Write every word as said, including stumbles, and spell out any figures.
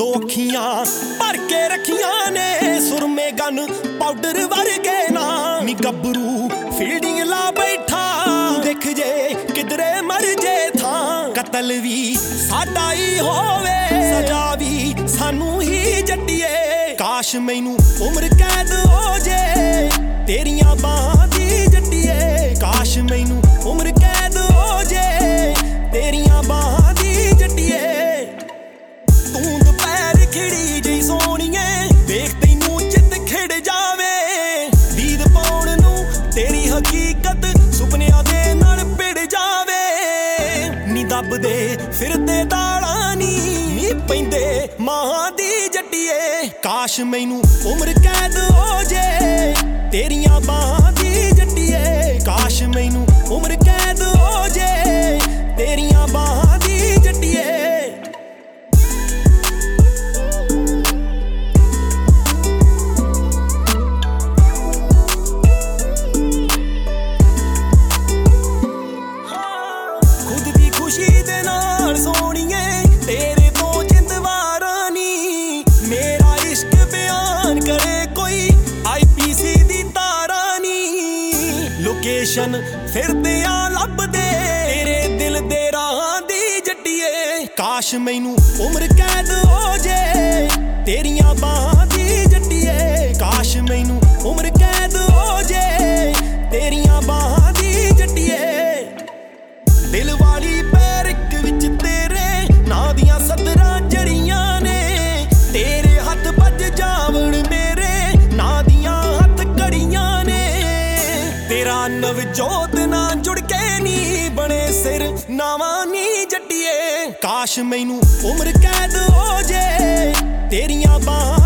दो अखियां भर के रखियां ने सुरमे गन पाउडर वर्गे ना नी गबरू फील्डिंग ला बैठा देख जे किधरे मर जे था कतल भी साडा ही होवे सजा भी सानू ही जट्टिए काश मैनू उम्र कैद हो जे तेरियां बाहां दी जट्टिए काश मैनू उम्र कैद हो जे तेरियां बाहां दी जट्टिए तू दोपहर खिड़ी जी सोहणीए देख तैनू चित खिड़ जावे दीद पाउण नू तेरी हकीकत सुपनियां दे नाल भिड़ जावे नी दबदे फिरदे दालां नी नी पैंदे माहां दी जट्टिए काश मैनू उम्र कैद हो जे तेरियां बाहां दी जट्टिए काश मैनू उम्र कैद हो जे तेरियां बाहां दी जट्टिए खुद दी खुशी दे नाल सोहणीए तेरे तो जिंद वारानी मेरा इश्क बयान करे कोई I P C the तारानी location फिरदे आ लभदे तेरे दिल दे राहां दी जट्टिए काश मैनू उम्र कैद हो जे तेरियां बाहां दी जट्टिए काश मैनू उम्र कैद हो जे तेरियां बाहां दी जट्टिए दिल वाली बैरक विच तेरे नां दियां सदरां जड़ियां ने तेरे हत्थ बज जावण मेरे नां दियां हत्थ कड़ियां ने तेरा नवजोत ना जुड़ के नी बने सिर नावां नी जट्टिए काश मैनू उम्र कैद हो जे तेरियां बाहां